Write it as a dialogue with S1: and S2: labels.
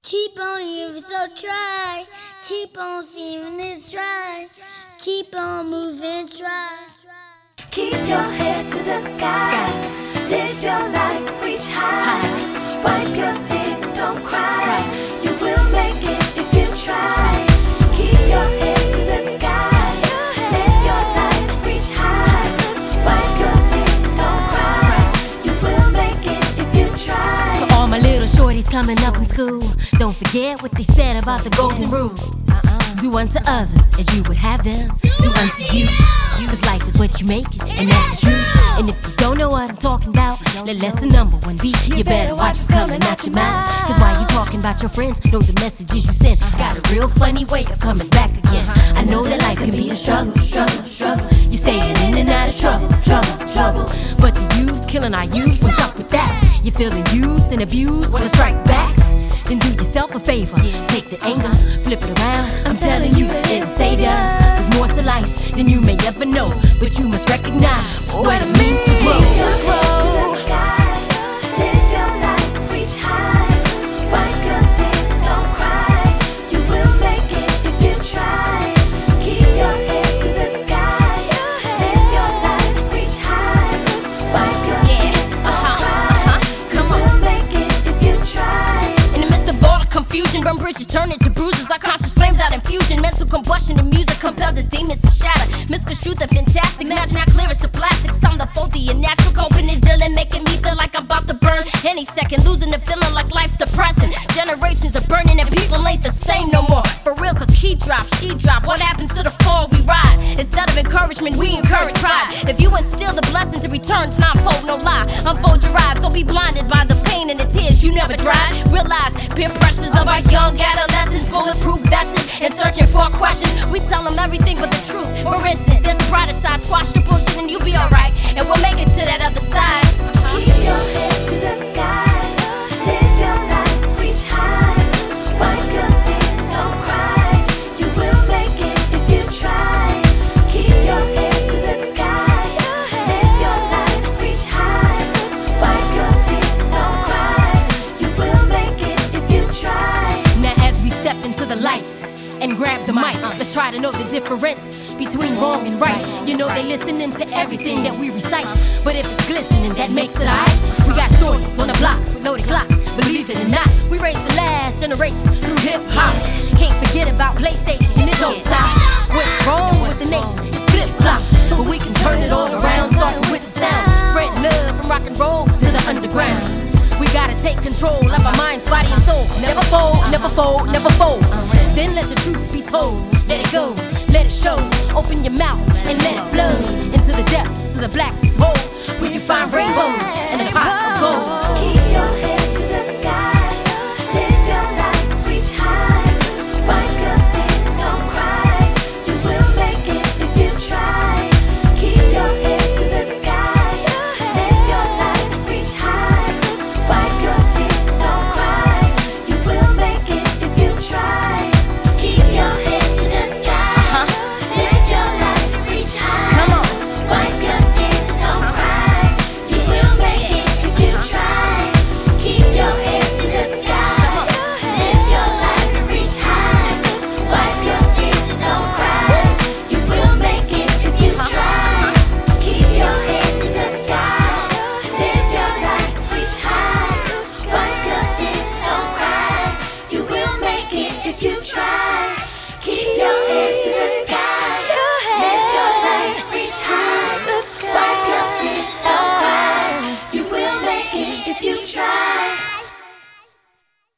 S1: Keep on you so try. Keep on seeing this try. Keep on moving, try.
S2: Keep your head to the sky. Live your life, reach high. Wipe your tears, don't cry. You will make it if you try. Keep your head to the sky. Live your life, reach high. Wipe your tears, don't cry. You will make it if you try.
S3: To all my little shorties coming up in school, don't forget what they said about the golden rule. Do unto others as you would have them do unto you. Cause life is what you make it, and that's the truth. And if you don't know what I'm talking about, let lesson number 1 be, you better watch what's coming out your mouth. Cause while you talking about your friends, know the messages you send got a real funny way of coming back again. I know that life can be a struggle. You're staying in and out of trouble. But the youth's killing our youth, what's up with that? You're feeling used and abused, wanna strike back? Then do yourself a favor, take the anger, flip it around. I'm telling you, it'll save ya. There's more to life than you may ever know, but you must recognize what it means to grow.
S2: Keep your head to the sky. Live your life, reach high. Wipe your tears, don't cry. You will make it if you try. Keep your head to the sky. Live your life, reach high. Wipe your tears, don't cry. You will make it if you try.
S3: In the midst of all the confusion, burn bridges turn into bruises. Our conscious flames out infusion. Mental combustion and music compels the demons to shatter. Misconstrued the fantastic, imagine how clear it's the plastics. Time to fold the unnatural, coping and dealing, making me feel like I'm about to burn any second. Losing the feeling like life's depressing. Generations are burning and people ain't the same no more. For real, cause he dropped, she dropped. What happened to the fall we ride? Instead of encouragement, we encourage pride. If you instill the blessing to return to non-fold, no lie. Unfold your eyes, don't be blinded by the pain and the tears you never dried. Realize peer pressures of our young adolescents, bulletproof vested and searching for questions. We tell them everything but the truth. For instance, there's a brighter side, squash the bullshit and you'll be alright. And we'll make it to that other side.
S2: Keep your head to the sky. Live your life, reach high. Wipe your tears, don't cry. You will make it if you try. Keep your head to the sky. Live your life, reach high. Wipe your tears, don't cry. You will make it if you try.
S3: Now as we step into the light and grab the mic, let's try to know the difference between wrong and right. You know they listening to everything that we recite, but if it's glistening, that makes it alright. We got shorties on the blocks with loaded glocks, believe it or not. We raised the last generation through hip-hop. Can't forget about PlayStation, it don't stop. What's wrong with the nation? It's flip-flop, but we can turn it all around, starting with the sound. Spread love from rock and roll to the underground. We gotta take control of our minds, body, and soul. Never fold, never fold, never fold. Then let the truth be told. Let it go, let it show. Open your mouth and let it flow into the depths of the black